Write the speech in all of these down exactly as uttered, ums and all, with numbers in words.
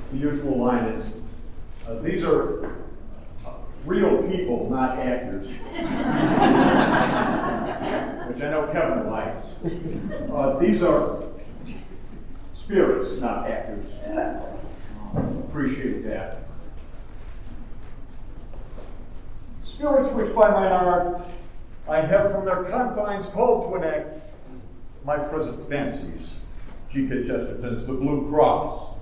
the usual line is, uh, these are uh, real people, not actors. Which I know Kevin likes. Uh, these are spirits, not actors. Appreciate that. Spirits which by mine art I have from their confines called to enact my present fancies. G K. Chesterton's The Blue Cross.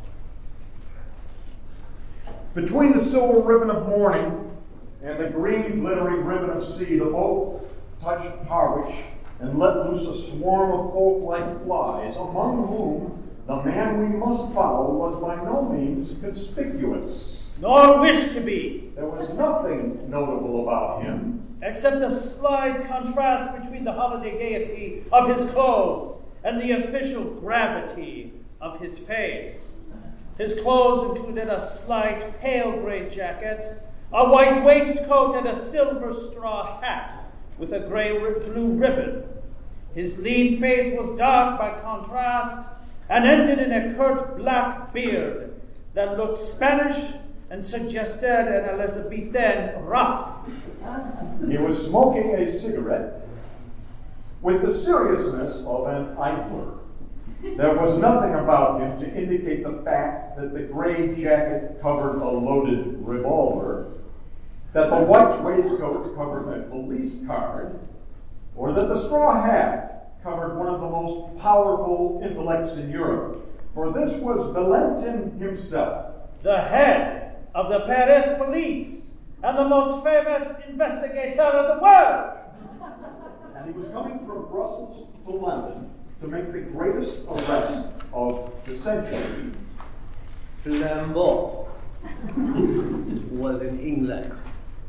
Between the silver ribbon of morning and the green glittering ribbon of sea, the boat touched Harwich and let loose a swarm of folk like flies, among whom the man we must follow was by no means conspicuous. Nor wished to be. There was nothing notable about him, except a slight contrast between the holiday gaiety of his clothes and the official gravity of his face. His clothes included a slight pale gray jacket, a white waistcoat, and a silver straw hat with a gray-blue ribbon. His lean face was dark by contrast and ended in a curt black beard that looked Spanish and suggested an Elizabethan ruff. He was smoking a cigarette with the seriousness of an idler. There was nothing about him to indicate the fact that the gray jacket covered a loaded revolver, that the white waistcoat covered a police card, or that the straw hat covered one of the most powerful intellects in Europe. For this was Valentin himself, the head of the Paris police and the most famous investigator in the world. And he was coming from Brussels to London to make the greatest arrest of the century. Flambeau was in England.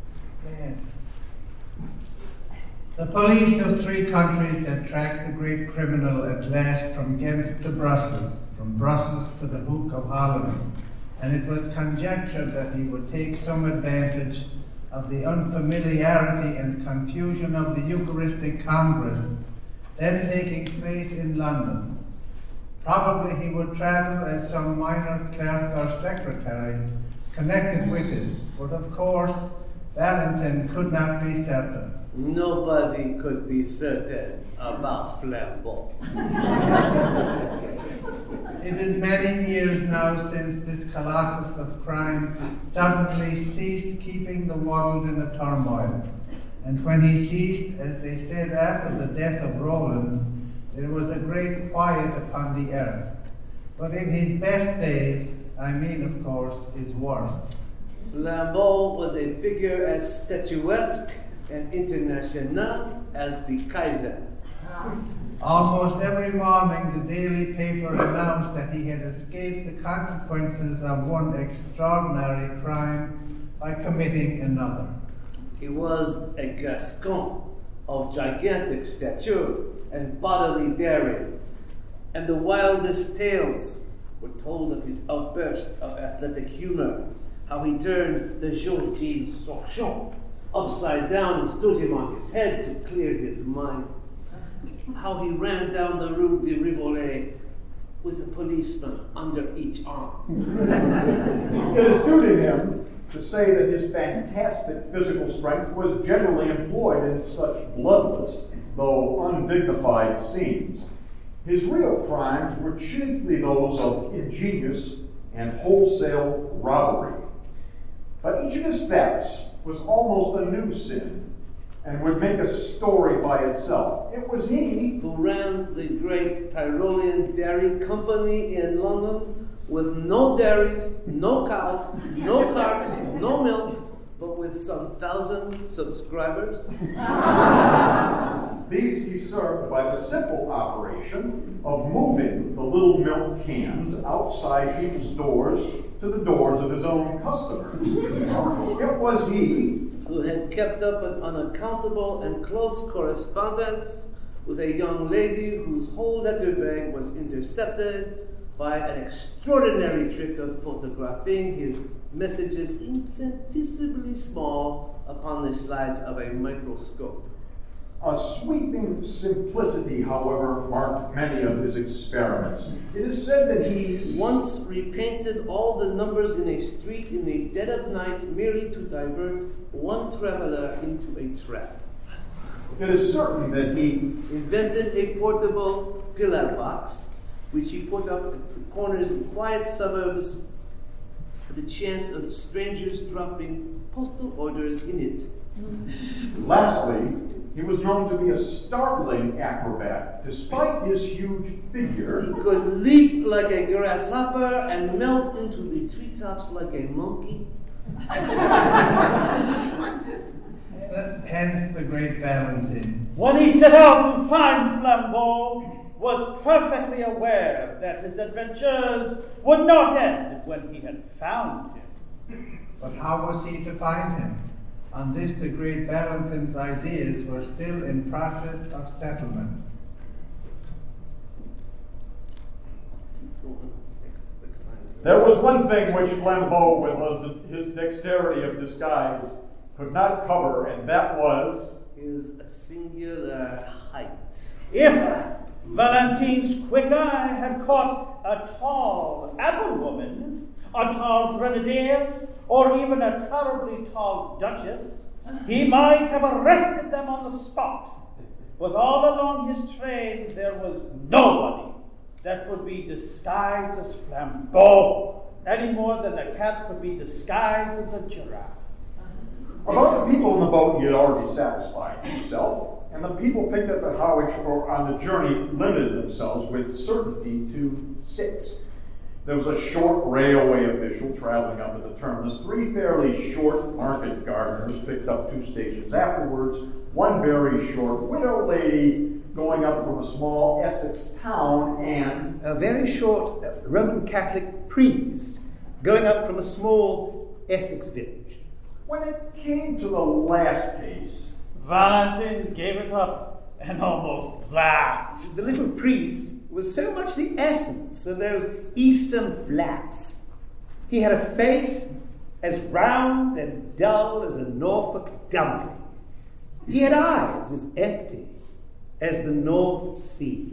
The police of three countries had tracked the great criminal at last from Ghent to Brussels, from Brussels to the Hook of Holland, and it was conjectured that he would take some advantage of the unfamiliarity and confusion of the Eucharistic Congress then taking place in London. Probably he would travel as some minor clerk or secretary connected with it, but of course Valentin could not be certain. Nobody could be certain about Flambeau. It is many years now since this colossus of crime suddenly ceased keeping the world in a turmoil. And when he ceased, as they said after the death of Roland, there was a great quiet upon the earth. But in his best days, I mean, of course, his worst, Flambeau was a figure as statuesque and international as the Kaiser. Almost every morning, the daily paper announced that he had escaped the consequences of one extraordinary crime by committing another. He was a Gascon of gigantic stature and bodily daring, and the wildest tales were told of his outbursts of athletic humor, how he turned the Georgine Sorchon upside down and stood him on his head to clear his mind, how he ran down the Rue de Rivoli with a policeman under each arm. It is due to him to say that his fantastic physical strength was generally employed in such bloodless, though undignified scenes. His real crimes were chiefly those of ingenious and wholesale robbery. But each of his thefts was almost a new sin and would make a story by itself. It was he who ran the great Tyrolean Dairy Company in London with no dairies, no cows, no carts, no milk, but with some thousand subscribers. These he served by the simple operation of moving the little milk cans outside people's doors to the doors of his own customers. It was he who had kept up an unaccountable and close correspondence with a young lady whose whole letter bag was intercepted by an extraordinary trick of photographing his messages infinitesimally small upon the slides of a microscope. A sweeping simplicity, however, marked many of his experiments. It is said that he once repainted all the numbers in a street in the dead of night merely to divert one traveler into a trap. It is certain that he invented a portable pillar box, which he put up at the corners in quiet suburbs with the chance of strangers dropping postal orders in it. Lastly, he was known to be a startling acrobat. Despite his huge figure, he could leap like a grasshopper and melt into the treetops like a monkey. Hence the great Valentin. When he set out to find Flambeau, was perfectly aware that his adventures would not end when he had found him. But how was he to find him? On this, the great Valentin's ideas were still in process of settlement. There was one thing which Flambeau, with his dexterity of disguise, could not cover, and that was his singular height. If Valentin's quick eye had caught a tall applewoman, a tall grenadier, or even a terribly tall duchess, he might have arrested them on the spot. But all along his train, there was nobody that could be disguised as Flambeau, any more than a cat could be disguised as a giraffe. About the people in the boat, he had already satisfied himself, and the people picked up at Harwich or on the journey limited themselves with certainty to six. There was a short railway official traveling up at the terminus. Three fairly short market gardeners picked up two stations afterwards. One very short widow lady going up from a small Essex town, and a very short uh, Roman Catholic priest going up from a small Essex village. When it came to the last case, Valentin gave it up and almost laughed. The little priest was so much the essence of those eastern flats. He had a face as round and dull as a Norfolk dumpling. He had eyes as empty as the North Sea.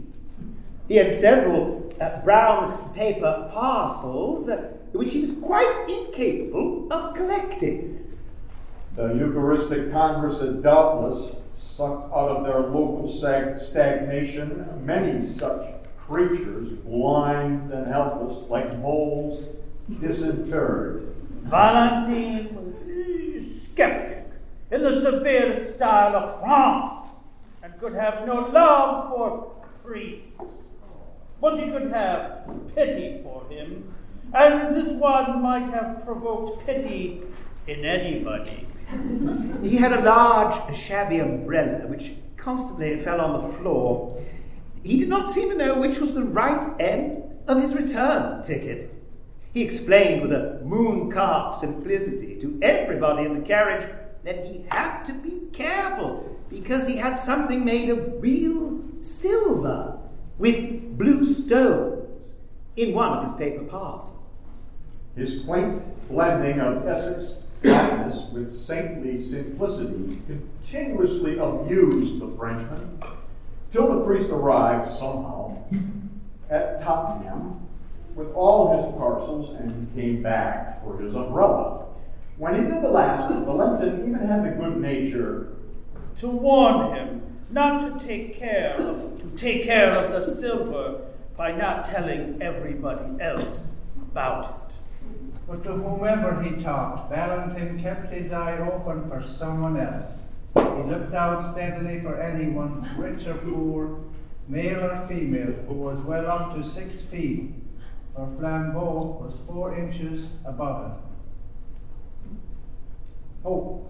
He had several uh, brown paper parcels uh, which he was quite incapable of collecting. The Eucharistic Congress had doubtless sucked out of their local stag- stagnation many such creatures, blind and helpless, like moles disinterred. Valentin was a skeptic in the severe style of France, and could have no love for priests. But he could have pity for him, and this one might have provoked pity in anybody. He had a large, shabby umbrella which constantly fell on the floor. He did not seem to know which was the right end of his return ticket. He explained with a moon-calf simplicity to everybody in the carriage that he had to be careful because he had something made of real silver with blue stones in one of his paper parcels. His quaint blending of Essex flatness with saintly simplicity continuously amused the Frenchman, till the priest arrived somehow at Tottenham with all his parcels and came back for his umbrella. When he did the last, Valentin even had the good nature to warn him not to take care of, to take care of the silver by not telling everybody else about it. But to whomever he talked, Valentin kept his eye open for someone else. He looked out steadily for anyone, rich or poor, male or female, who was well up to six feet, for Flambeau was four inches above it. Oh.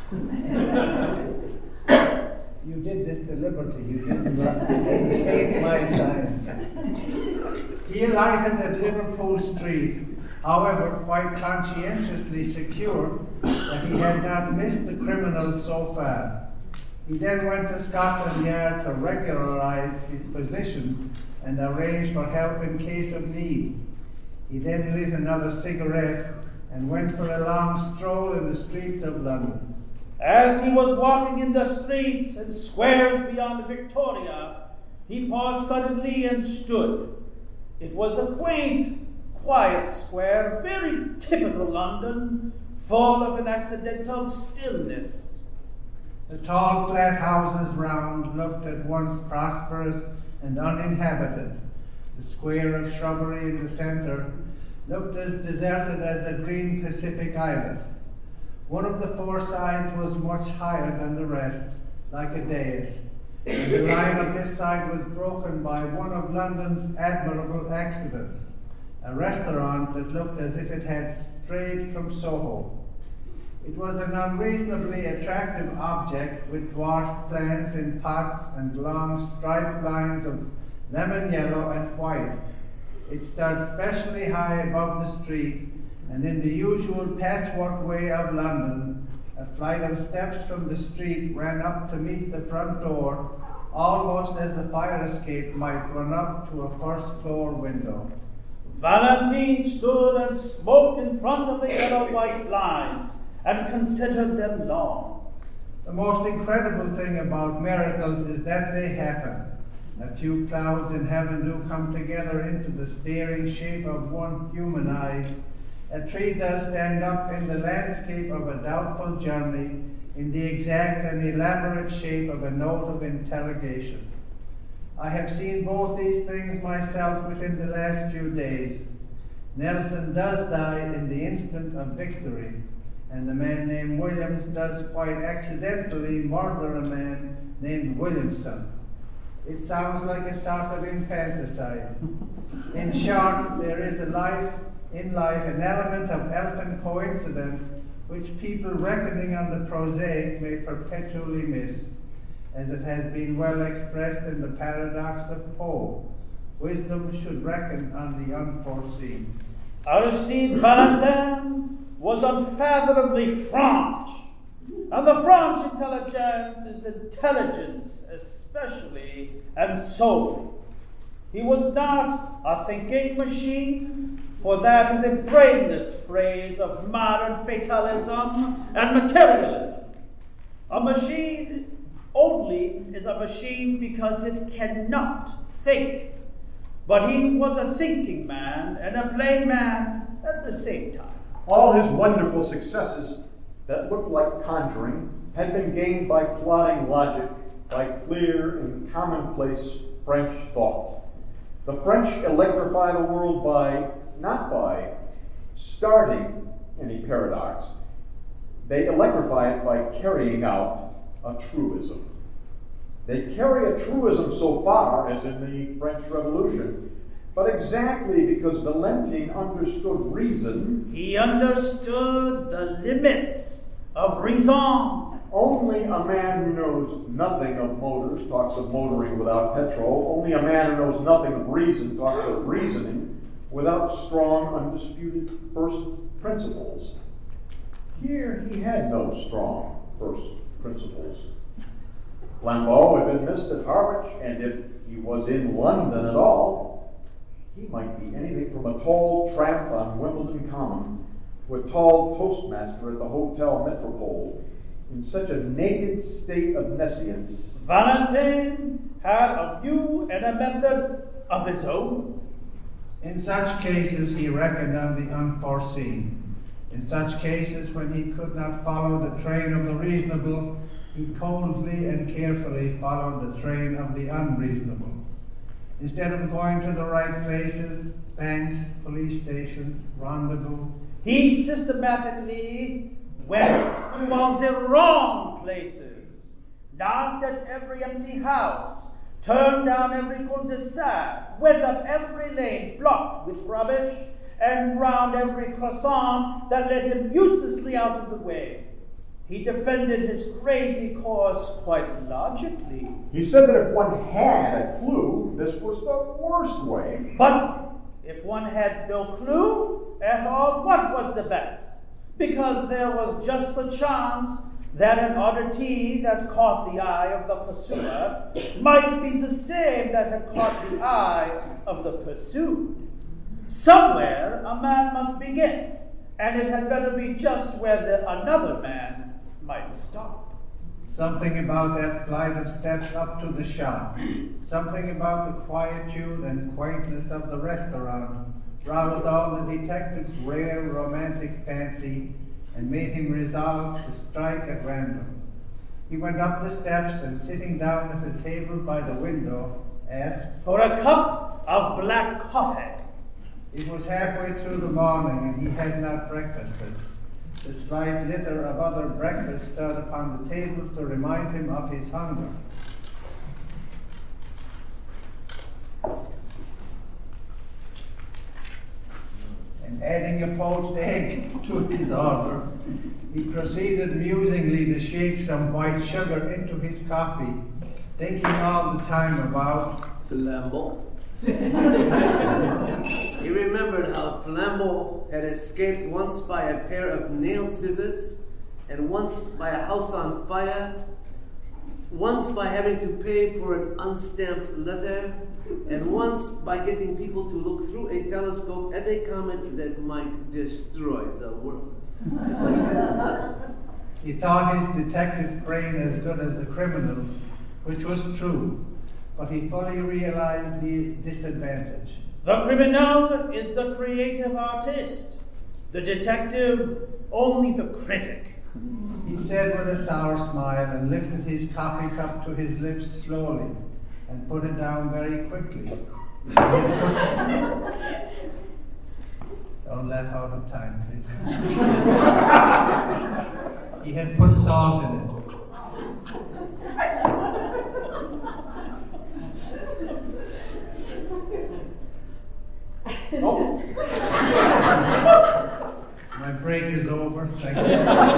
You did this deliberately, you didn't hate my signs. He alighted at Liverpool Street, however, quite conscientiously secure that he had not missed the criminal so far. He then went to Scotland Yard to regularize his position and arrange for help in case of need. He then lit another cigarette and went for a long stroll in the streets of London. As he was walking in the streets and squares beyond Victoria, he paused suddenly and stood. It was a quaint, quiet square, very typical London, full of an accidental stillness. The tall flat houses round looked at once prosperous and uninhabited. The square of shrubbery in the centre looked as deserted as a green Pacific islet. One of the four sides was much higher than the rest, like a dais, and the line of this side was broken by one of London's admirable accidents, a restaurant that looked as if it had strayed from Soho. It was an unreasonably attractive object with dwarf plants in pots and long striped lines of lemon yellow and white. It stood specially high above the street, and in the usual patchwork way of London, a flight of steps from the street ran up to meet the front door, almost as a fire escape might run up to a first floor window. Valentine stood and smoked in front of the yellow-white blinds and considered them long. The most incredible thing about miracles is that they happen. A few clouds in heaven do come together into the staring shape of one human eye. A tree does stand up in the landscape of a doubtful journey in the exact and elaborate shape of a note of interrogation. I have seen both these things myself within the last few days. Nelson does die in the instant of victory, and a man named Williams does quite accidentally murder a man named Williamson. It sounds like a sort of infanticide. In short, there is a life in life an element of elfin coincidence which people reckoning on the prosaic may perpetually miss, as it has been well expressed in the paradox of Poe. Wisdom should reckon on the unforeseen. Aristide Valentin was unfathomably French, and the French intelligence is intelligence especially and solely. He was not a thinking machine, for that is a brainless phrase of modern fatalism and materialism. A machine only is a machine because it cannot think. But he was a thinking man and a plain man at the same time. All his wonderful successes that looked like conjuring had been gained by plodding logic, by clear and commonplace French thought. The French electrify the world by, not by starting any paradox, they electrify it by carrying out a truism. They carry a truism so far as in the French Revolution, but exactly because Valentin understood reason. He understood the limits of raison. Only a man who knows nothing of motors talks of motoring without petrol. Only a man who knows nothing of reason talks of reasoning without strong, undisputed first principles. Here he had no strong first principles. Flambeau had been missed at Harwich, and if he was in London at all, he might be anything from a tall tramp on Wimbledon Common to a tall toastmaster at the Hotel Metropole, in such a naked state of nescience. Valentin had a view and a method of his own. In such cases, he reckoned on the unforeseen. In such cases, when he could not follow the train of the reasonable, he coldly and carefully followed the train of the unreasonable. Instead of going to the right places, banks, police stations, rendezvous, he systematically went to all the wrong places, knocked at every empty house, turned down every cul-de-sac, went up every lane blocked with rubbish, and round every croissant that led him uselessly out of the way. He defended his crazy course quite logically. He said that if one had a clue, this was the worst way. But if one had no clue at all, what was the best? Because there was just the chance that an oddity that caught the eye of the pursuer might be the same that had caught the eye of the pursued. Somewhere a man must begin, and it had better be just where the another man might stop. Something about that flight of steps up to the shop, something about the quietude and quaintness of the restaurant roused all the detective's rare romantic fancy and made him resolve to strike at random. He went up the steps and, sitting down at a table by the window, asked For a cup of black coffee. It was halfway through the morning and he had not breakfasted. The slight litter of other breakfast stood upon the table to remind him of his hunger. And adding a poached egg to his order, he proceeded musingly to shake some white sugar into his coffee, thinking all the time about Flambeau. He remembered how Flambeau had escaped once by a pair of nail scissors, and once by a house on fire, once by having to pay for an unstamped letter, and once by getting people to look through a telescope at a comet that might destroy the world. He thought his detective brain as good as the criminal's, which was true, but he fully realized the disadvantage. The criminal is the creative artist, the detective only the critic. He said with a sour smile and lifted his coffee cup to his lips slowly and put it down very quickly. Don't laugh out of time, please. He had put salt in it. Oh. My break is over. Thank you.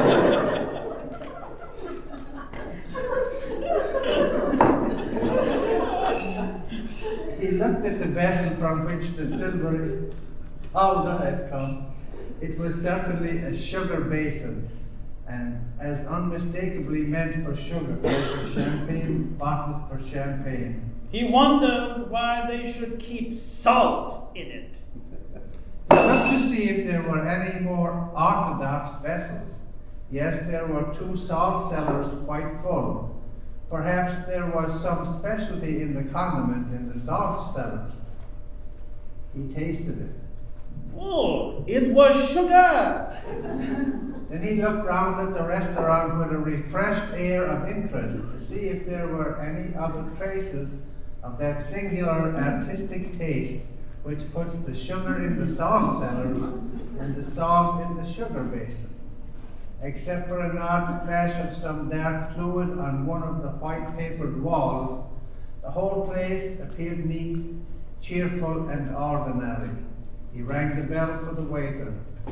He looked at the vessel from which the silvery powder had come. It was certainly a sugar basin, and as unmistakably meant for sugar, as a champagne bottle for champagne. He wondered why they should keep salt in it. He looked to see if there were any more orthodox vessels. Yes, there were two salt cellars quite full. Perhaps there was some specialty in the condiment in the salt cellars. He tasted it. Oh, it was sugar! Then he looked round at the restaurant with a refreshed air of interest to see if there were any other traces of that singular artistic taste which puts the sugar in the salt cellars and the salt in the sugar basin. Except for an odd splash of some dark fluid on one of the white-papered walls, the whole place appeared neat, cheerful, and ordinary. He rang the bell for the waiter.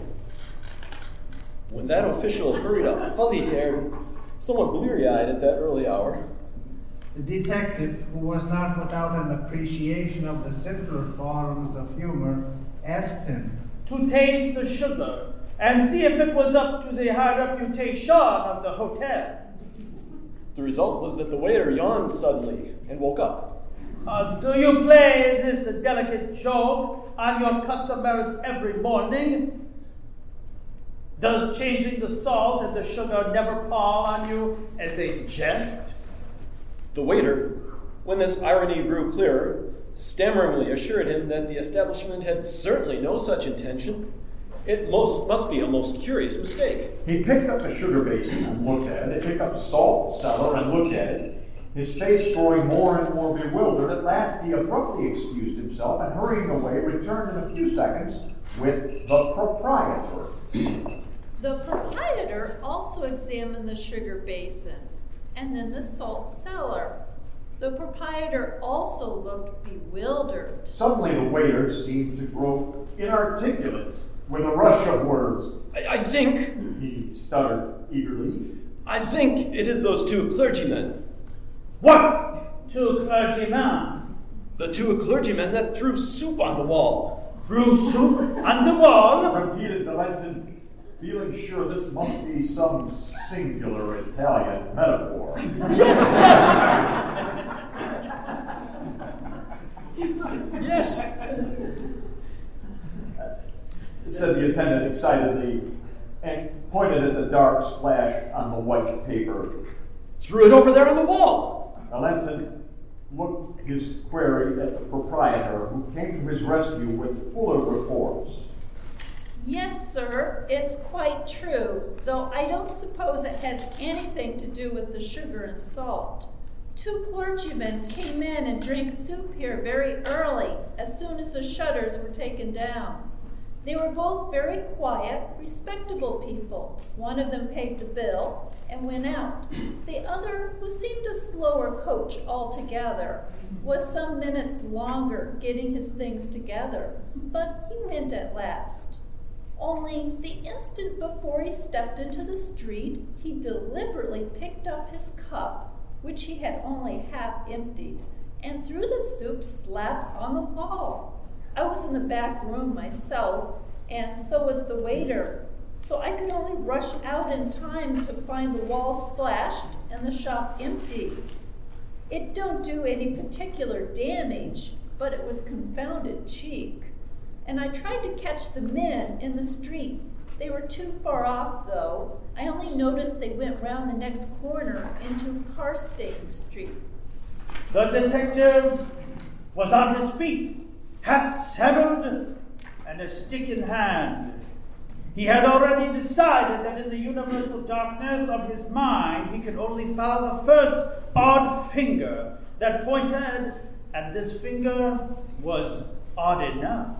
When that official hurried up, fuzzy-haired, somewhat bleary-eyed at that early hour, the detective, who was not without an appreciation of the simpler forms of humor, asked him to taste the sugar and see if it was up to the high reputation of the hotel. the result was that the waiter yawned suddenly and woke up. Uh, do you play this delicate joke on your customers every morning? Does changing the salt and the sugar never pall on you as a jest? The waiter, when this irony grew clearer, stammeringly assured him that the establishment had certainly no such intention. It most must be a most curious mistake. He picked up the sugar basin and looked at it. He picked up the salt cellar and looked at it. His face growing more and more bewildered. At last he abruptly excused himself and, hurrying away, returned in a few seconds with the proprietor. The proprietor also examined the sugar basin and then the salt cellar. The proprietor also looked bewildered. Suddenly the waiter seemed to grow inarticulate with a rush of words. I, I think, he stuttered eagerly, I think it is those two clergymen. What two clergymen? The two clergymen that threw soup on the wall. Threw soup on the wall? repeated Valentin, feeling sure this must be some singular Italian metaphor. Yes, yes. Yes. Said the attendant excitedly, and pointed at the dark splash on the white paper. Threw it over there on the wall. Valentin looked his query at the proprietor, who came to his rescue with fuller reports. Yes, sir, it's quite true, though I don't suppose it has anything to do with the sugar and salt. Two clergymen came in and drank soup here very early, as soon as the shutters were taken down. They were both very quiet, respectable people. One of them paid the bill and went out. The other, who seemed a slower coach altogether, was some minutes longer getting his things together, but he went at last. Only the instant before he stepped into the street, he deliberately picked up his cup, which he had only half emptied, and threw the soup slap on the wall. I was in the back room myself, and so was the waiter, so I could only rush out in time to find the wall splashed and the shop empty. It don't do any particular damage, but it was confounded cheek. And I tried to catch the men in the street. They were too far off, though. I only noticed they went round the next corner into Carstairs Street. The detective was on his feet, hat saddled, and a stick in hand. He had already decided that in the universal darkness of his mind he could only follow the first odd finger that pointed, and this finger was odd enough.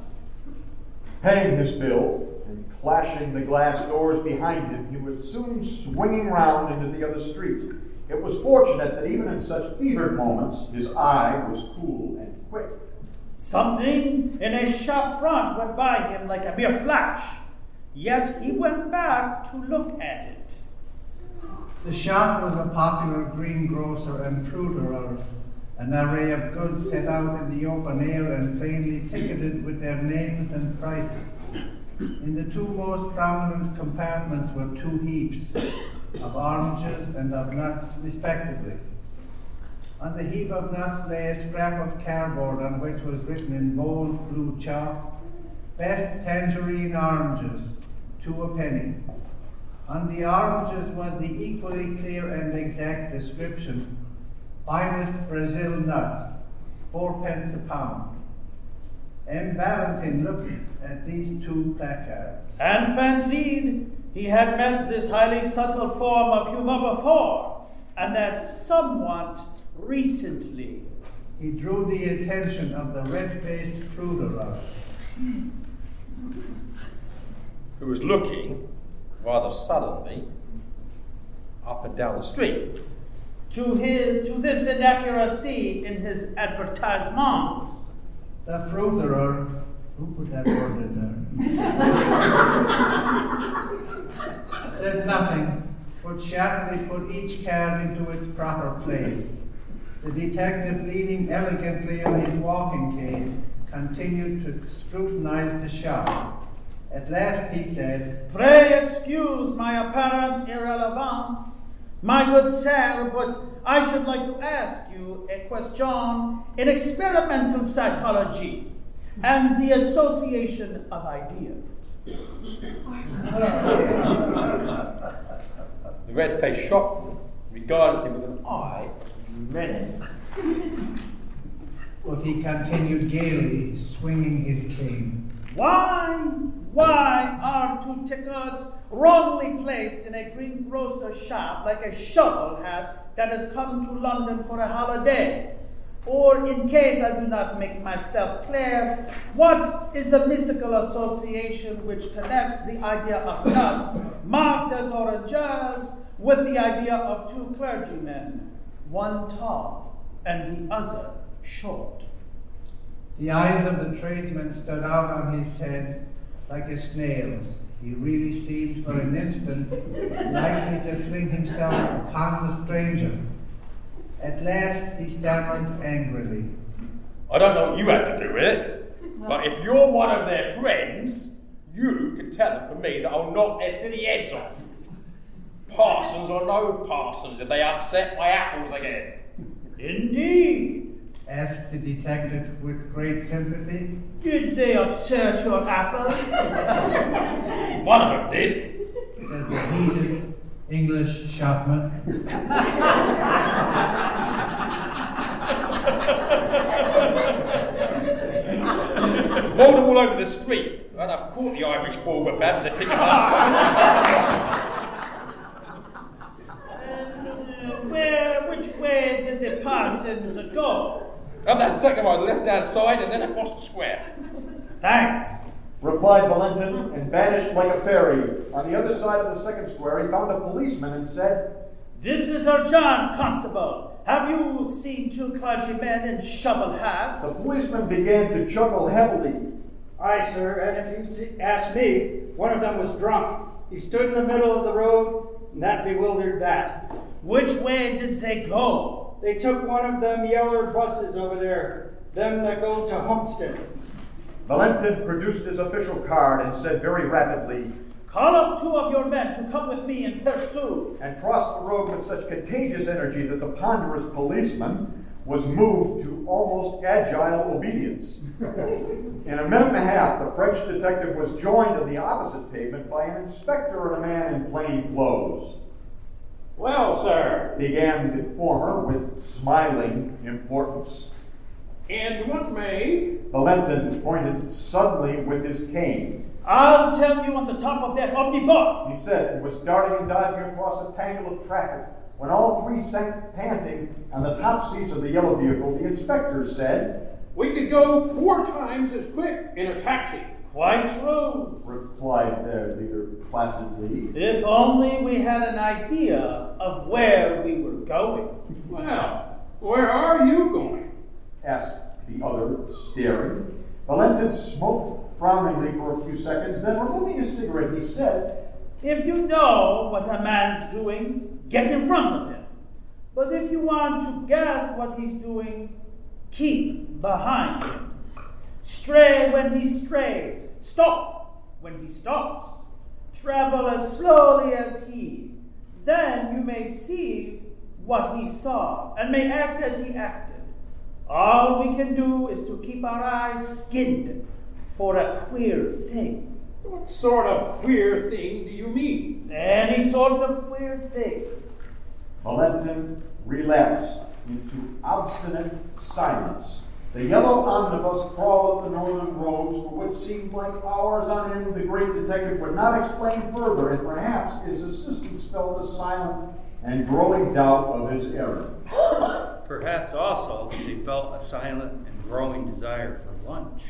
Paying his bill and clashing the glass doors behind him, he was soon swinging round into the other street. It was fortunate that even in such fevered moments, his eye was cool and quick. Something in a shop front went by him like a mere flash, yet he went back to look at it. The shop was a popular greengrocer and fruiterer, an array of goods set out in the open air and plainly ticketed with their names and prices. In the two most prominent compartments were two heaps of oranges and of nuts, respectively. On the heap of nuts lay a scrap of cardboard on which was written in bold blue chalk, "Best tangerine oranges, two a penny." On the oranges was the equally clear and exact description, "Finest Brazil nuts, fourpence a pound." M. Valentin looked at these two placards and fancied he had met this highly subtle form of humor before, and that somewhat recently. He drew the attention of the red-faced fruiterer, who was looking, rather sullenly, up and down the street. To his to this inaccuracy in his advertisements, the fruiterer, who put that word in there, said nothing, but sharply put each card into its proper place. The detective, leaning elegantly on his walking cane, continued to scrutinize the shop. At last he said, "Pray excuse my apparent irrelevance, my good sir, but I should like to ask you a question in experimental psychology and the association of ideas." The red-faced shopman regarded him with an eye of menace. But he continued gaily, swinging his cane. Why, why are two tickets wrongly placed in a greengrocer's shop like a shovel hat that has come to London for a holiday? Or, in case I do not make myself clear, what is the mystical association which connects the idea of nuts, marked as oranges, with the idea of two clergymen, one tall and the other short? The eyes of the tradesman stood out on his head like a snail's. He really seemed for an instant likely to fling himself upon the stranger. At last he stammered angrily, "I don't know what you have to do with it, but if you're one of their friends, you can tell them for me that I'll knock their silly heads off. Parsons or no parsons, if they upset my apples again." "Indeed?" asked the detective with great sympathy. "Did they upset your apples?" "One of them did." Rolled them all over the street. I'd have caught the Irish fool with that and they'd pick him up. Where, which way did the parsons go? Up that second one, left-hand side, and then across the square. Thanks, replied Valentin, and vanished like a fairy. On the other side of the second square, he found a policeman and said, "This is Sir John, Constable. Have you seen two clergymen in shovel hats?" The policeman began to chuckle heavily. "Aye, sir, and if you see, ask me, one of them was drunk. He stood in the middle of the road, and that bewildered that." "Which way did they go?" "They took one of them yeller buses over there, them that go to Homestead." Valentin produced his official card and said very rapidly, "Call up two of your men to come with me in pursuit," and crossed the road with such contagious energy that the ponderous policeman was moved to almost agile obedience. In a minute and a half, the French detective was joined on the opposite pavement by an inspector and a man in plain clothes. "Well, sir," began the former with smiling importance. "and what may?" Valentin pointed suddenly with his cane. "I'll tell you on the top of that omnibus," he said, and was darting and dodging across a tangle of traffic. When all three sank panting on the top seats of the yellow vehicle, the inspector said, "We could go four times as quick in a taxi." "Quite true," replied their leader placidly. "If only we had an idea of where we were going." "Well, where are you going?" asked the other, staring. Valentin smoked frowningly for a few seconds, then removing his cigarette, he said, "If you know what a man's doing, get in front of him. But if you want to guess what he's doing, keep behind him. Stray when he strays, stop when he stops. Travel as slowly as he. Then you may see what he saw, and may act as he acted. All we can do is to keep our eyes skinned for a queer thing." "What sort of queer thing do you mean?" "Any sort of queer thing." Valentin relapsed into obstinate silence. The yellow omnibus crawled up the northern roads for what seemed like hours on end. The great detective would not explain further, and perhaps his assistants felt a silent and growing doubt of his errand. Perhaps also they felt a silent and growing desire for lunch.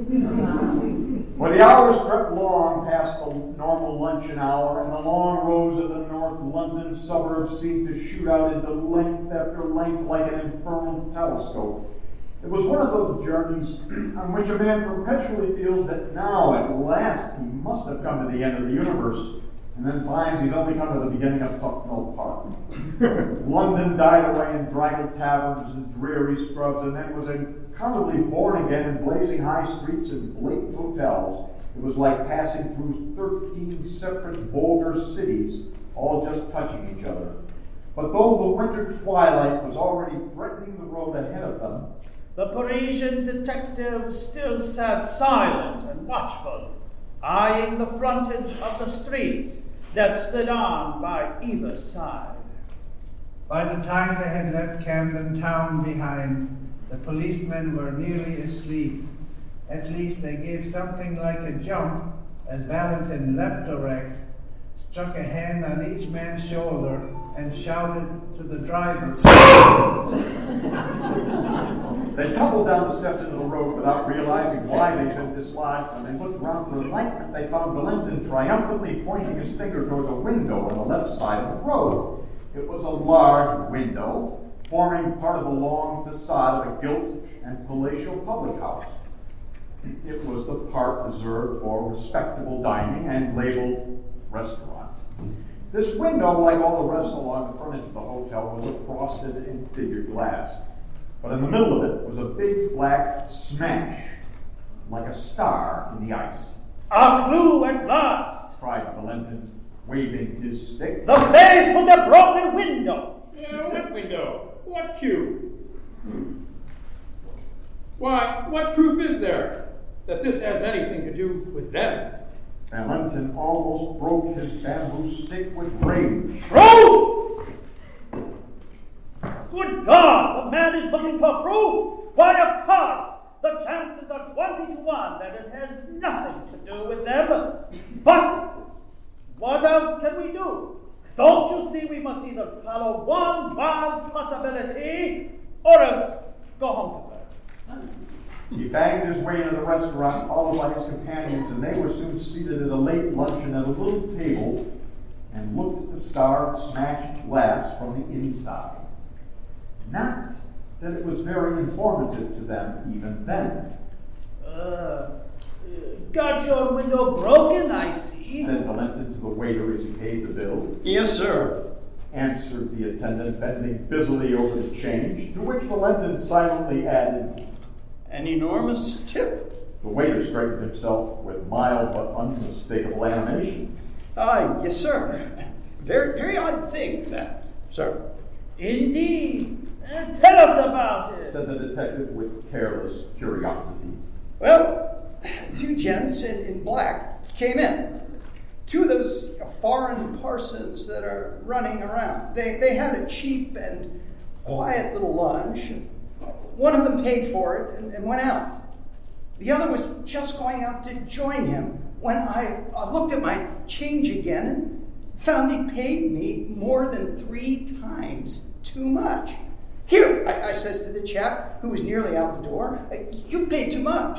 For the hours crept long past the normal luncheon hour, and the long rows of the North London suburbs seemed to shoot out into length after length like an infernal telescope. It was one of those journeys on which a man perpetually feels that now, at last, he must have come to the end of the universe, and then finds he's only come to the beginning of Tucknell Park. London died away in draggled taverns and dreary scrubs, and then was unaccountably born again in blazing high streets and blatant hotels. It was like passing through thirteen separate bolder cities, all just touching each other. But though the winter twilight was already threatening the road ahead of them, the Parisian detective still sat silent and watchful, eyeing the frontage of the streets that slid on by either side. By the time they had left Camden Town behind, the policemen were nearly asleep. At least they gave something like a jump as Valentin leapt erect, struck a hand on each man's shoulder, and shouted to the driver. They tumbled down the steps into the road without realizing why they'd been dislodged. When they looked around for enlightenment, they found Valentin triumphantly pointing his finger towards a window on the left side of the road. It was a large window, forming part of the long facade of a gilt and palatial public house. It was the part reserved for respectable dining and labeled restaurant. This window, like all the rest along the frontage of the hotel, was of frosted and figured glass. But in the middle of it was a big black smash, like a star in the ice. "A clue at last!" cried Valentin, waving his stick. "The place for the broken window!" Uh, what window? What cue? Why, what proof is there that this has anything to do with them? Valentin almost broke his bamboo stick with rage. "Proof! Good God, the man is looking for proof. Why, of course, the chances are twenty to one that it has nothing to do with them. But what else can we do? Don't you see we must either follow one wild possibility or else go home to bed? He banged his way into the restaurant, followed by his companions, and they were soon seated at a late luncheon at a little table and looked at the starred, smashed glass from the inside. Not that it was very informative to them even then. Uh, got your window broken, I see, said Valentin to the waiter as he paid the bill. Yes, sir, answered the attendant, bending busily over the change, to which Valentin silently added, an enormous tip. The waiter straightened himself with mild but unmistakable animation. Ah, yes, sir. Very, very odd thing, that, sir. Indeed. Uh, tell us about it, said the detective with careless curiosity. Well, two gents in, in black came in. Two of those foreign parsons that are running around. They, they had a cheap and quiet little lunch. One of them paid for it and, and went out. The other was just going out to join him when I, I looked at my change again and found he paid me more than three times too much. Here, I, I says to the chap who was nearly out the door, you paid too much.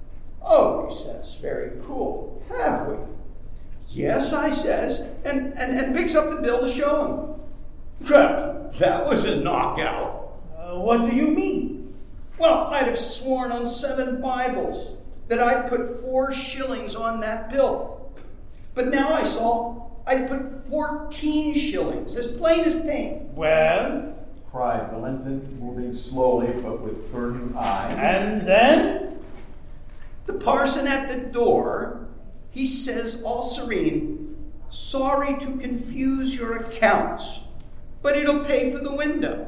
Oh, he says, very cool. Have we? Yes, I says, and, and, and picks up the bill to show him. Well, that was a knockout. Uh, what do you mean? Well, I'd have sworn on seven Bibles that I'd put four shillings on that bill. But now I saw I'd put fourteen shillings, as plain as paint. Well? Cried Valentin, moving slowly but with burning eye. And then? The parson at the door, he says all serene, sorry to confuse your accounts, but it'll pay for the window.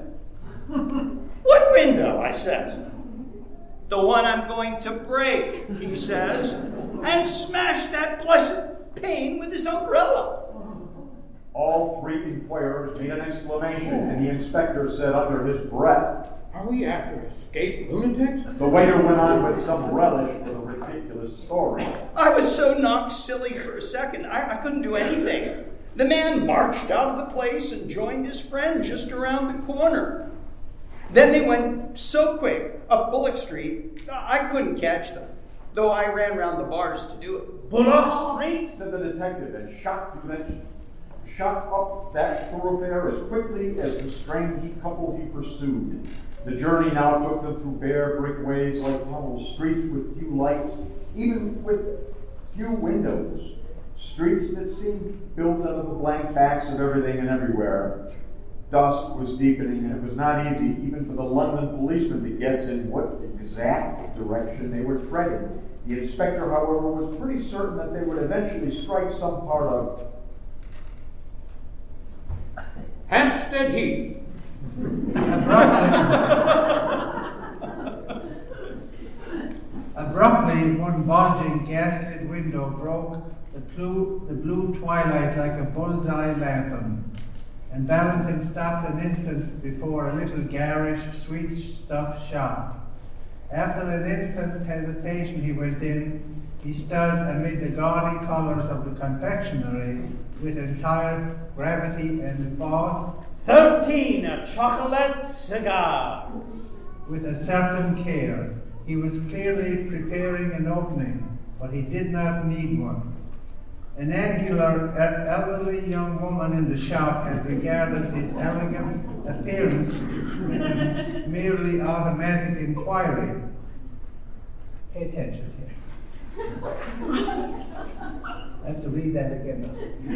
What window? I says. The one I'm going to break, he says, and smash that blessed pane with his umbrella. All three inquirers made an exclamation, and the inspector said under his breath, Are we after escaped lunatics? The waiter went on with some relish for the ridiculous story. I was so knocked silly for a second, I, I couldn't do anything. The man marched out of the place and joined his friend just around the corner. Then they went so quick up Bullock Street, I couldn't catch them, though I ran round the bars to do it. Bullock Street? Said the detective, and shot through that, shot up that thoroughfare as quickly as the strange couple he pursued. The journey now took them through bare brick ways like tunnels, streets with few lights, even with few windows, streets that seemed built out of the blank backs of everything and everywhere. Dusk was deepening, and it was not easy, even for the London policeman, to guess in what exact direction they were treading. The inspector, however, was pretty certain that they would eventually strike some part of Hampstead Heath. Abruptly, one bulging, gas-lit window broke the blue, the blue twilight like a bullseye lantern, and Valentin stopped an instant before a little garish, sweet-stuff shop. After an instant's hesitation, he went in. He stood amid the gaudy colors of the confectionery with entire gravity and bought Thirteen chocolate cigars. With a certain care. He was clearly preparing an opening, but he did not need one. An angular, elderly young woman in the shop had regarded his elegant appearance with a merely automatic inquiry. Pay attention here. I have to read that again.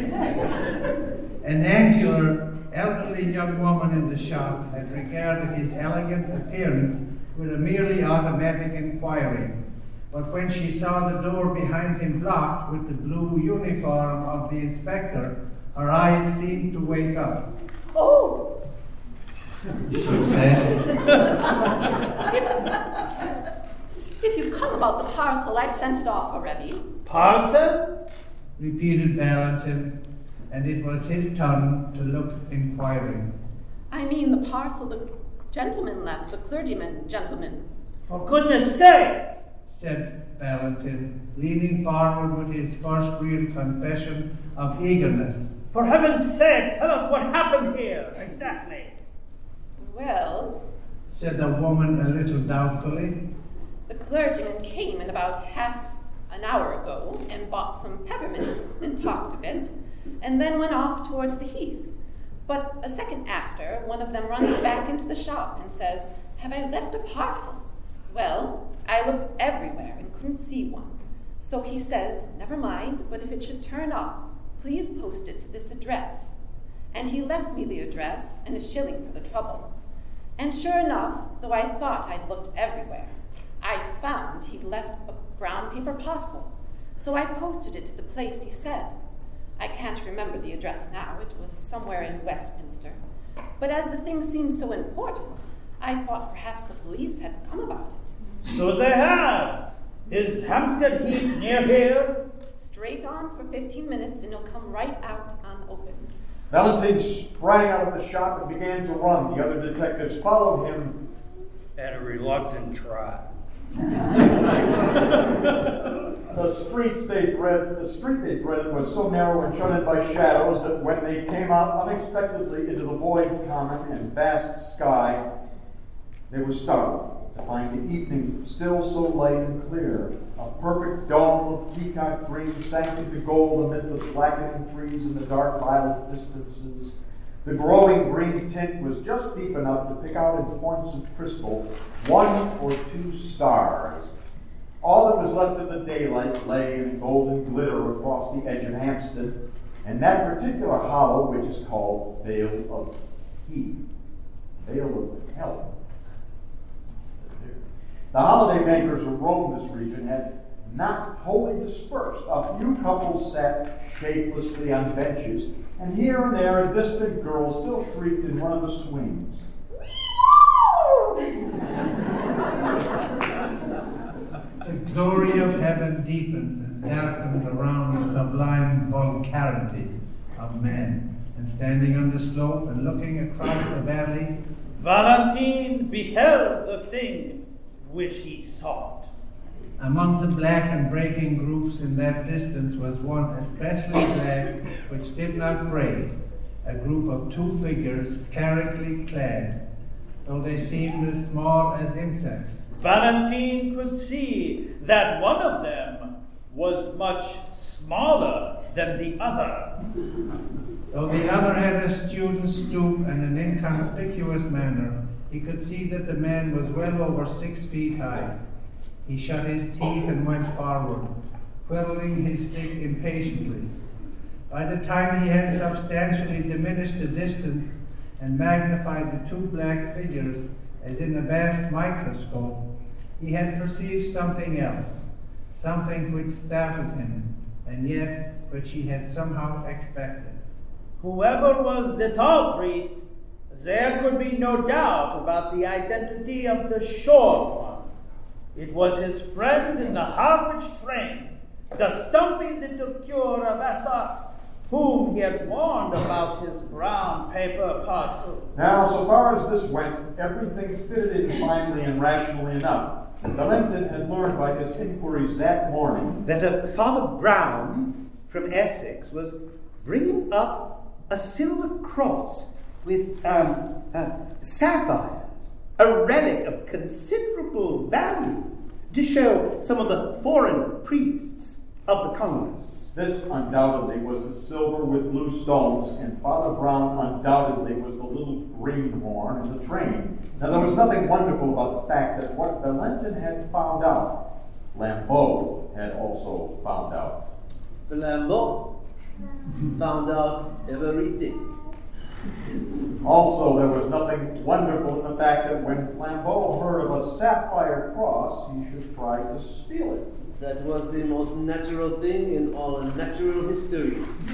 An angular, elderly young woman in the shop had regarded his elegant appearance with a merely automatic inquiry. But when she saw the door behind him blocked with the blue uniform of the inspector, her eyes seemed to wake up. Oh! She said, if, if you've come about the parcel, I've sent it off already. Parcel? Repeated Valentin, and it was his turn to look inquiring. I mean the parcel the gentleman left, the clergyman gentleman. For goodness sake, said Valentin, leaning forward with his first real confession of eagerness. For heaven's sake, tell us what happened here, exactly. Well, said the woman a little doubtfully, the clergyman came in about half an hour ago and bought some peppermints and talked a bit, and then went off towards the heath. But a second after, one of them runs back into the shop and says, "Have I left a parcel?" Well, I looked everywhere and couldn't see one. So he says, "Never mind, but if it should turn up, please post it to this address." And he left me the address and a shilling for the trouble. And sure enough, though I thought I'd looked everywhere, I found he'd left a brown paper parcel. So I posted it to the place he said. I can't remember the address now. It was somewhere in Westminster. But as the thing seemed so important, I thought perhaps the police had come about it. So they have. Is Hampstead Heath near here? Straight on for fifteen minutes and you'll come right out unopened. Valentin sprang out of the shop and began to run. The other detectives followed him at a reluctant trot. The streets they threaded, the street they threaded was so narrow and shut in by shadows that when they came out unexpectedly into the void common and vast sky, they were startled to find the evening still so light and clear. A perfect dome of peacock green sank into gold amid the blackening trees and the dark violet distances. The growing green tint was just deep enough to pick out in points of crystal one or two stars. All that was left of the daylight lay in a golden glitter across the edge of Hampstead, and that particular hollow which is called Vale of Heath, Vale of Hell. The holiday makers who roamed this region had not wholly dispersed. A few couples sat shapelessly on benches, and here and there a distant girl still shrieked in one of the swings. The glory of heaven deepened and darkened around the sublime vulgarity of men, and standing on the slope and looking across the valley, Valentin beheld the thing which he sought. Among the black and breaking groups in that distance was one especially black which did not break, a group of two figures clerically clad, though they seemed as small as insects. Valentin could see that one of them was much smaller than the other. Though the other had a student stoop and an inconspicuous manner, he could see that the man was well over six feet high. He shut his teeth and went forward, whittling his stick impatiently. By the time he had substantially diminished the distance and magnified the two black figures as in a vast microscope, he had perceived something else, something which startled him, and yet which he had somehow expected. Whoever was the tall priest, there could be no doubt about the identity of the short one. It was his friend in the Harwich train, the stumpy little cure of Essex, whom he had warned about his brown paper parcel. Now, so far as this went, everything fitted in finely and rationally enough. Valentin had learned by his inquiries that morning that a Father Brown from Essex was bringing up a silver cross with um, uh, sapphires, a relic of considerable value, to show some of the foreign priests of the Congress. This undoubtedly was the silver with blue stones, and Father Brown undoubtedly was the little greenhorn in the train. Now, there was nothing wonderful about the fact that what Valentin had found out, Flambeau had also found out. Flambeau found out everything. Also, there was nothing wonderful in the fact that when Flambeau heard of a sapphire cross, he should try to steal it. That was the most natural thing in all natural history.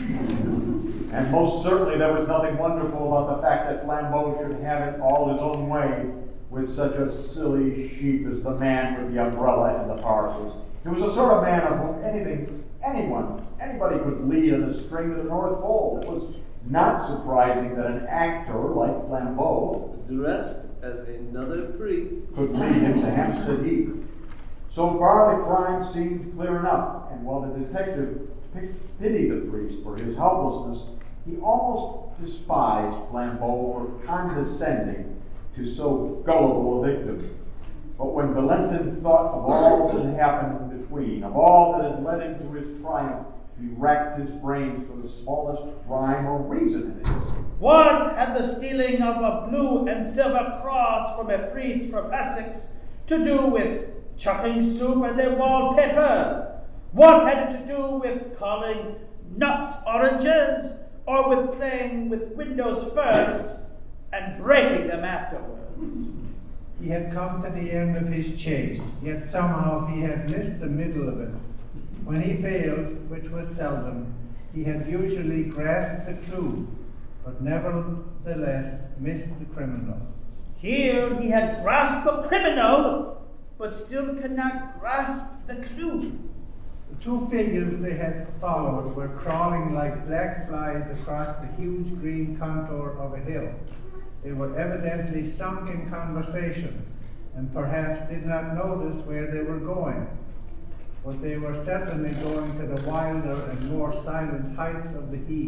And most certainly there was nothing wonderful about the fact that Flambeau should have it all his own way with such a silly sheep as the man with the umbrella and the parcels. He was a sort of man of whom anything, anyone, anybody could lead on a string to the North Pole. It was Not surprising that an actor like Flambeau, dressed as another priest, could lead him to Hampstead Heath. So far, the crime seemed clear enough, and while the detective pitied the priest for his helplessness, he almost despised Flambeau for condescending to so gullible a victim. But when Valentin thought of all that had happened in between, of all that had led him to his triumph, he racked his brains for the smallest rhyme or reason in it. What had the stealing of a blue and silver cross from a priest from Essex to do with chucking soup at a wallpaper? What had it to do with calling nuts oranges, or with playing with windows first and breaking them afterwards? He had come to the end of his chase, yet somehow he had missed the middle of it. When he failed, which was seldom, he had usually grasped the clue, but nevertheless missed the criminal. Here he had grasped the criminal, but still could not grasp the clue. The two figures they had followed were crawling like black flies across the huge green contour of a hill. They were evidently sunk in conversation, and perhaps did not notice where they were going. But they were certainly going to the wilder and more silent heights of the heath.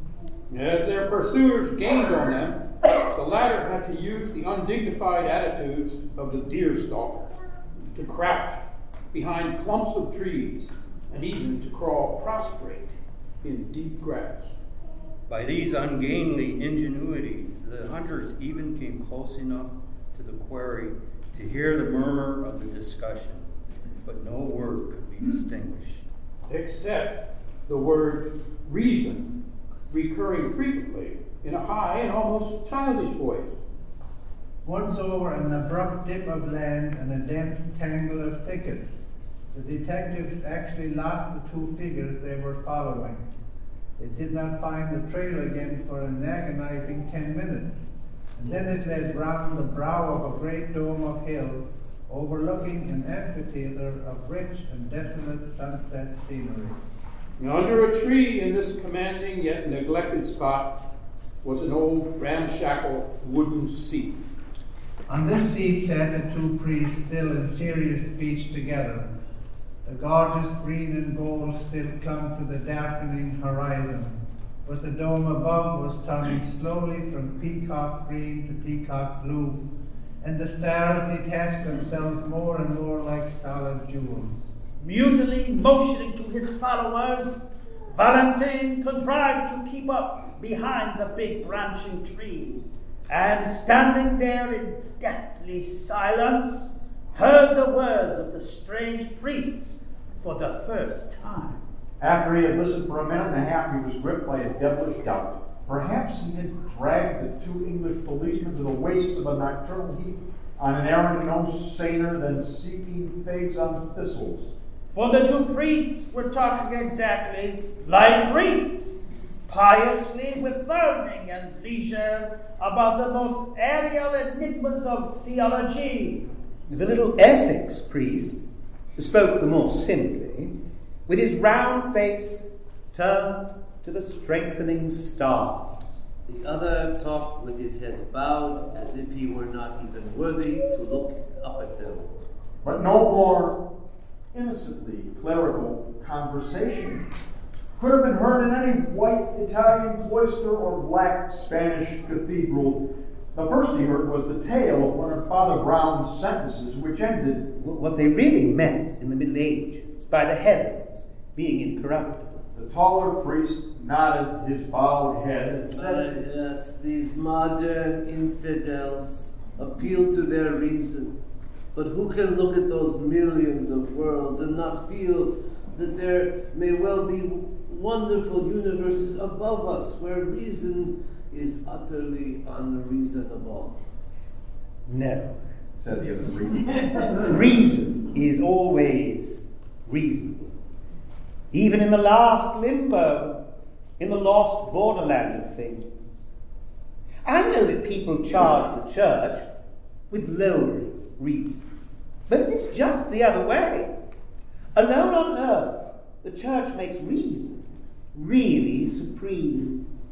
As their pursuers gained on them, the latter had to use the undignified attitudes of the deer stalker, to crouch behind clumps of trees, and even to crawl prostrate in deep grass. By these ungainly ingenuities, the hunters even came close enough to the quarry to hear the murmur of the discussion, but no word could be distinguished. Except the word reason, recurring frequently in a high and almost childish voice. Once over an abrupt dip of land and a dense tangle of thickets, the detectives actually lost the two figures they were following. They did not find the trail again for an agonizing ten minutes, and then it led round the brow of a great dome of hill, overlooking an amphitheater of rich and desolate sunset scenery. Under a tree in this commanding yet neglected spot was an old ramshackle wooden seat. On this seat sat the two priests still in serious speech together. The gorgeous green and gold still clung to the darkening horizon, but the dome above was turning slowly from peacock green to peacock blue, and the stars detached themselves more and more like solid jewels. Mutely motioning to his followers, Valentin contrived to keep up behind the big branching tree, and standing there in deathly silence, heard the words of the strange priests for the first time. After he had listened for a minute and a half, he was gripped by a devilish doubt. Perhaps he had dragged the two English policemen to the wastes of a nocturnal heath on an errand no saner than seeking figs on thistles. For the two priests were talking exactly like priests, piously with learning and leisure about the most aerial enigmas of theology. The little Essex priest spoke the more simply, with his round face turned to the strengthening stars. The other talked with his head bowed, as if he were not even worthy to look up at them. But no more innocently clerical conversation could have been heard in any white Italian cloister or black Spanish cathedral. The first he heard was the tale of one of Father Brown's sentences, which ended, what they really meant in the Middle Ages by the heavens being incorruptible. The taller priest nodded his bowed head and said, uh, yes, these modern infidels appeal to their reason. But who can look at those millions of worlds and not feel that there may well be wonderful universes above us where reason is utterly unreasonable? No, said the other priest. Reason is always reasonable. Even in the last limbo, in the lost borderland of things. I know that people charge the church with lowering reason, but it is just the other way. Alone on earth, the church makes reason really supreme.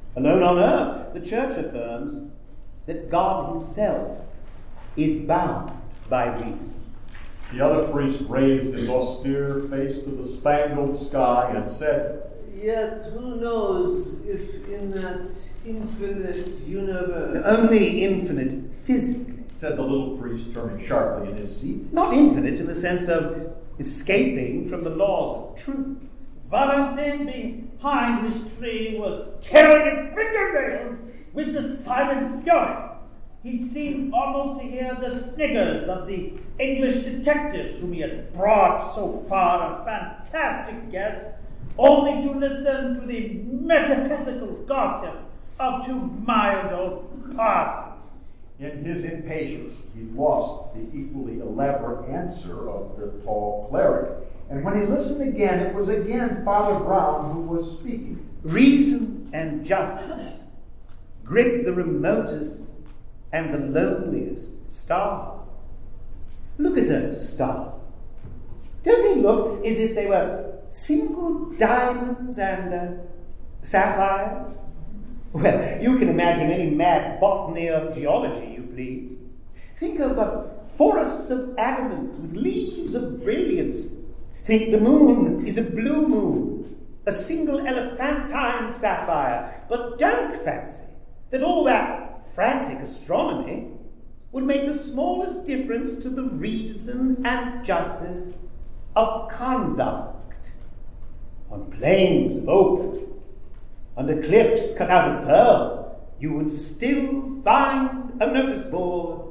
Alone on earth, the Church affirms that God himself is bound by reason. The other priest raised his austere face to the spangled sky and said, Yet who knows if in that infinite universe... Only infinite physically, said the little priest, turning sharply in his seat. Not infinite in the sense of escaping from the laws of truth. Valentin behind his tree was tearing his fingernails with the silent fury. He seemed almost to hear the sniggers of the English detectives whom he had brought so far on fantastic guests, only to listen to the metaphysical gossip of two mild old parsons. In his impatience, he lost the equally elaborate answer of the tall cleric. And when he listened again, it was again Father Brown who was speaking. Reason and justice grip the remotest and the loneliest star. Look at those stars. Don't they look as if they were single diamonds and uh, sapphires? Well, you can imagine any mad botany or geology you please. Think of uh, forests of adamant with leaves of brilliance. Think the moon is a blue moon, a single elephantine sapphire. But don't fancy that all that frantic astronomy would make the smallest difference to the reason and justice of conduct. On plains of oak, under cliffs cut out of pearl, you would still find a notice board,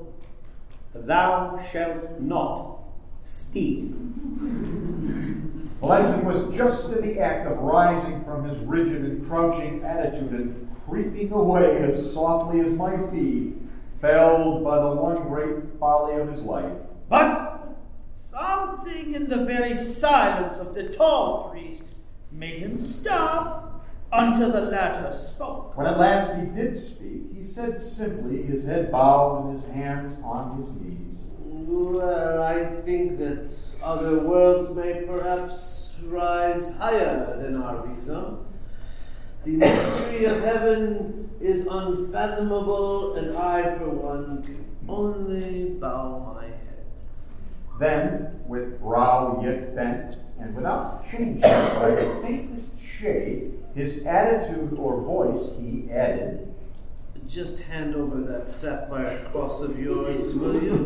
thou shalt not steal. Valentin was just in the act of rising from his rigid and crouching attitude and creeping away as softly as might be, felled by the one great folly of his life. But something in the very silence of the tall priest made him stop until the latter spoke. When at last he did speak, he said simply, his head bowed and his hands on his knees. Well, I think that other worlds may perhaps rise higher than our reason. The mystery of heaven is unfathomable, and I, for one, can only bow my head. Then, with brow yet bent, and without changing by the faintest shade his attitude or voice, he added, Just hand over that sapphire cross of yours, will you?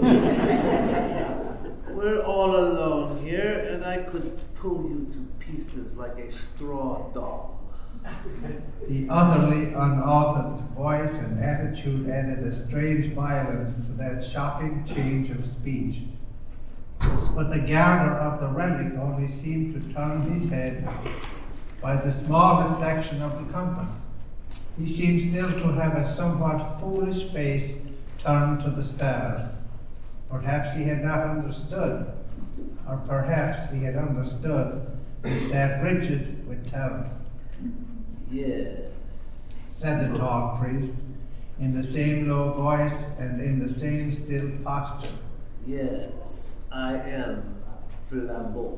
We're all alone here, and I could pull you to pieces like a straw doll. The utterly unauthored voice and attitude added a strange violence to that shocking change of speech. But the gardener of the relic only seemed to turn his head by the smallest section of the compass. He seemed still to have a somewhat foolish face turned to the stars. Perhaps he had not understood, or perhaps he had understood and sat rigid with terror. Yes, said the tall priest, in the same low voice and in the same still posture. Yes, I am Flambeau.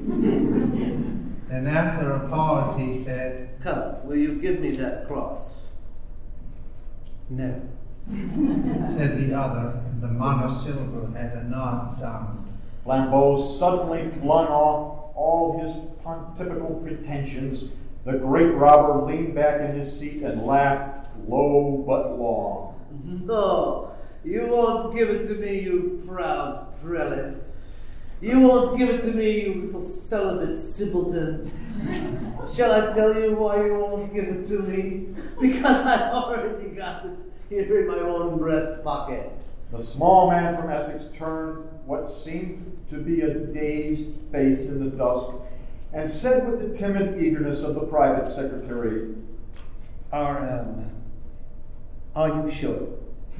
Then after a pause he said, Come, will you give me that cross? No, said the other, and the monosyllable had a non sound. Flambeau suddenly flung off all his pontifical pretensions. The great robber leaned back in his seat and laughed low but long. No, you won't give it to me, you proud prelate. You won't give it to me, you little celibate simpleton. Shall I tell you why you won't give it to me? Because I've already got it here in my own breast pocket. The small man from Essex turned what seemed to be a dazed face in the dusk and said with the timid eagerness of the private secretary, Are, um, are you sure?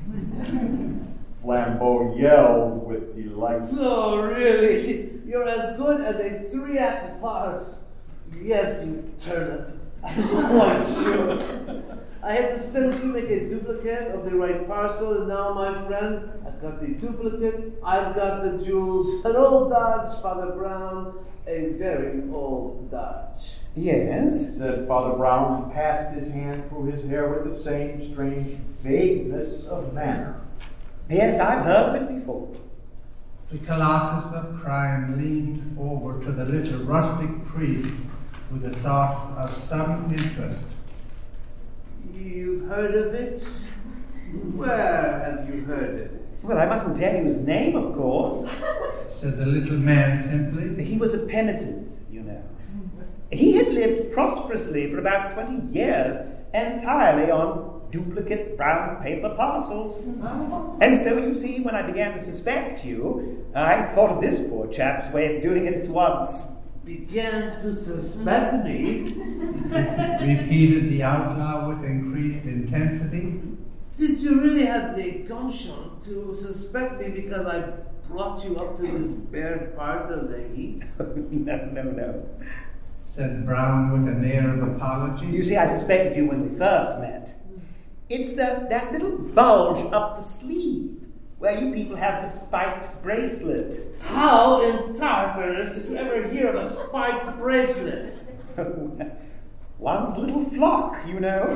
Flambeau yelled with delight. So really, you're as good as a three-act farce. Yes, you turnip. I'm quite sure. I had the sense to make a duplicate of the right parcel, and now, my friend, I've got the duplicate, I've got the jewels. An old Dodge, Father Brown, a very old Dodge. Yes? Said Father Brown, and passed his hand through his hair with the same strange vagueness of manner. Yes, I've heard of it before. The Colossus of Crime leaned forward to the little rustic priest with a sort of sudden interest. You've heard of it? Where have you heard of it? Well, I mustn't tell you his name, of course, said the little man simply. He was a penitent, you know. He had lived prosperously for about twenty years, entirely on duplicate brown paper parcels. And so, you see, when I began to suspect you, I thought of this poor chap's way of doing it at once. Began to suspect me? Repeated the outlaw with increased intensity. Did you really have the gumption to suspect me because I brought you up to this bare part of the heath? No, no, no. Said Brown with an air of apology. You see, I suspected you when we first met. It's the, that little bulge up the sleeve where you people have the spiked bracelet. How in Tartarus did you ever hear of a spiked bracelet? One's little flock, you know.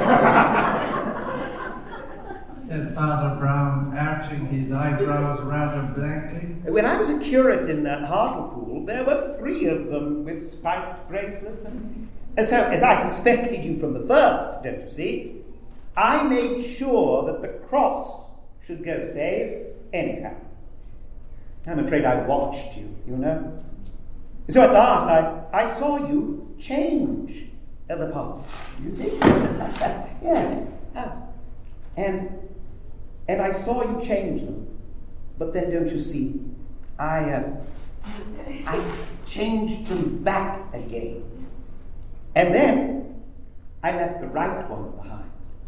Said Father Brown, arching his eyebrows rather blankly. When I was a curate in uh, Hartlepool, there were three of them with spiked bracelets. And so, as I suspected you from the first, don't you see, I made sure that the cross should go safe anyhow. I'm afraid I watched you, you know. So at last I, I saw you change the pulse. You see? Yes. Ah. And and I saw you change them. But then don't you see, I uh, I changed them back again. And then I left the right one behind.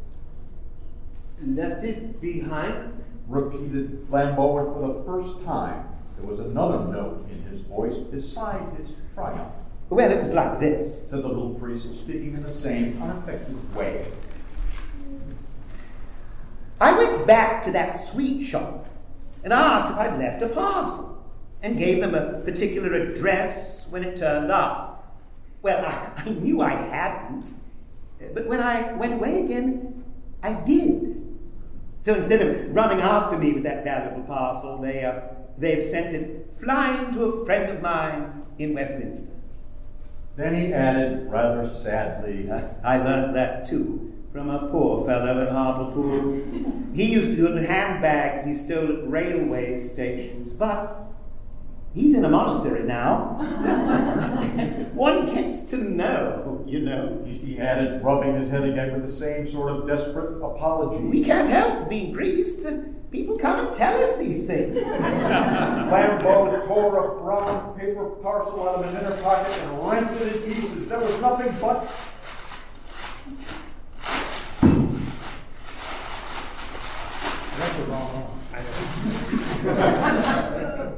Left it behind? Repeated Flambeau, and for the first time there was another note in his voice beside his triumph. Well, it was like this, said the little priest, speaking in the same unaffected way. I went back to that sweet shop and asked if I'd left a parcel and gave them a particular address when it turned up. Well, I, I knew I hadn't, but when I went away again, I did. So instead of running after me with that valuable parcel, they, uh, they've sent it flying to a friend of mine in Westminster. Then he added, rather sadly, I learnt that too, from a poor fellow in Hartlepool. He used to do it in handbags he stole at railway stations, but he's in a monastery now. One gets to know, you know. He added, rubbing his head again with the same sort of desperate apology. We can't help being priests. People come and tell us these things. Flambeau tore a brown paper parcel out of his inner pocket and rent it in pieces. There was nothing but... That's the wrong one. I know.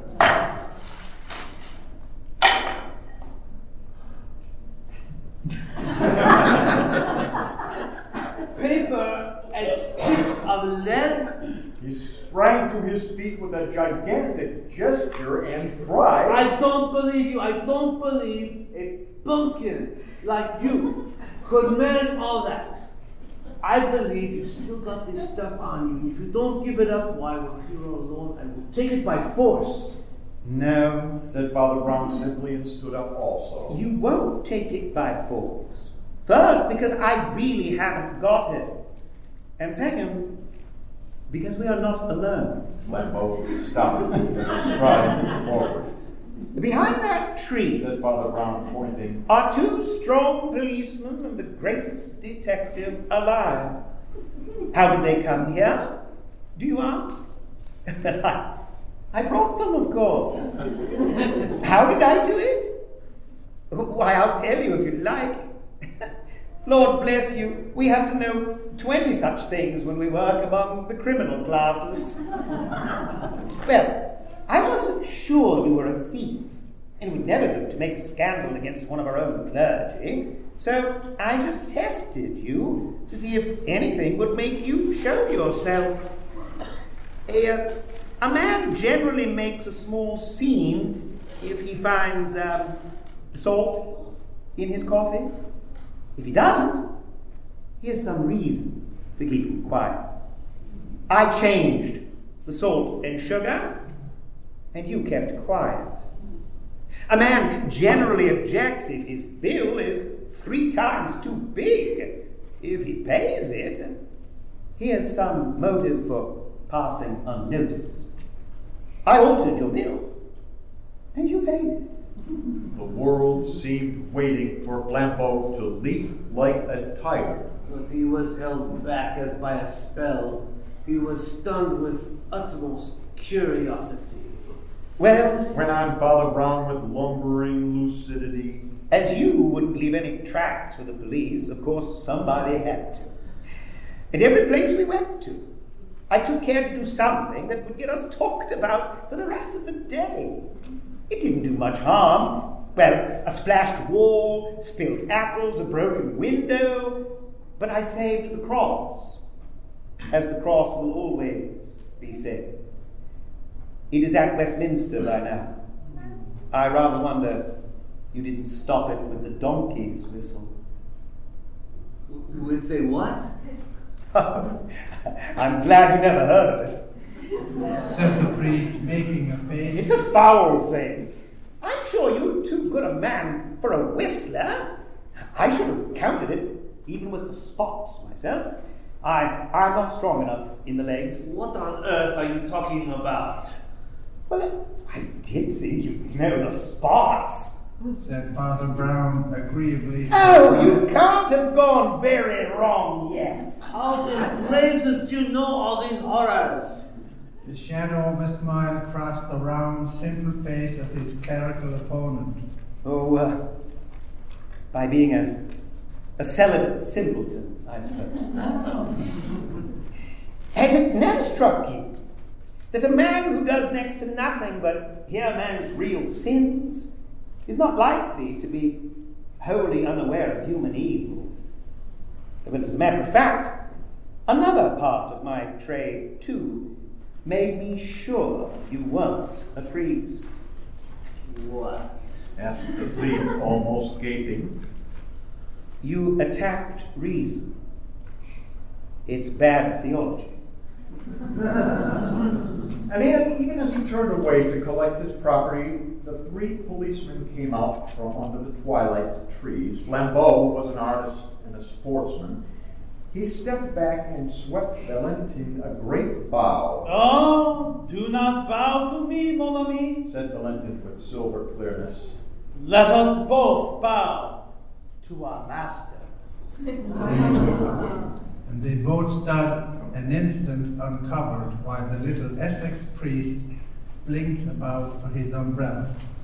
Paper and sticks of lead? He sprang to his feet with a gigantic gesture and cried, I don't believe you. I don't believe a bumpkin like you could manage all that. I believe you still got this stuff on you. If you don't give it up, why, well, if you're alone, I will take it by force. No, said Father Brown simply, and stood up also. You won't take it by force. First, because I really haven't got it. And second, because we are not alone. Flambeau stopped and strided forward. Behind that tree, said Father Brown, pointing, are two strong policemen and the greatest detective alive. How did they come here, do you ask? I, I brought them, of course. How did I do it? Why, I'll tell you if you like. Lord bless you, we have to know twenty such things when we work among the criminal classes. Well, I wasn't sure you were a thief, and it would never do to make a scandal against one of our own clergy, so I just tested you to see if anything would make you show yourself. A, uh, a man generally makes a small scene if he finds um, salt, in his coffee? If he doesn't, he has some reason for keeping quiet. I changed the salt and sugar, and you kept quiet. A man generally objects if his bill is three times too big. If he pays it, he has some motive for passing unnoticed. I altered your bill, and you paid it. The world seemed waiting for Flambeau to leap like a tiger. But he was held back as by a spell. He was stunned with utmost curiosity. Well, went on Father Brown with lumbering lucidity. As you wouldn't leave any tracks for the police, of course somebody had to. At every place we went to, I took care to do something that would get us talked about for the rest of the day. It didn't do much harm. Well, a splashed wall, spilt apples, a broken window, but I saved the cross, as the cross will always be saved. It is at Westminster by now. I rather wonder you didn't stop it with the donkey's whistle. With a what? I'm glad you never heard of it. Said the priest, making a face. It's a foul thing. I'm sure you're too good a man for a whistler. I should have counted it, even with the spots myself. I, I'm not strong enough in the legs. What on earth are you talking about? Well, I did think you'd know the spots, said Father Brown agreeably. Oh, you can't have gone very wrong yet. How in blazes do you know all these horrors? The shadow of a smile crossed the round, simple face of his clerical opponent. Oh, uh, by being a, a celibate simpleton, I suppose. Has it never struck you that a man who does next to nothing but hear man's real sins is not likely to be wholly unaware of human evil? But as a matter of fact, another part of my trade, too, made me sure you weren't a priest. What? Asked the thief, almost gaping. You attacked reason. It's bad theology. And then, even as he turned away to collect his property, the three policemen came out from under the twilight trees. Flambeau was an artist and a sportsman. He stepped back and swept Valentin a great bow. Oh, do not bow to me, mon ami, said Valentin with silver clearness. Let us both bow to our master. And they both stood an instant uncovered while the little Essex priest blinked about for his umbrella.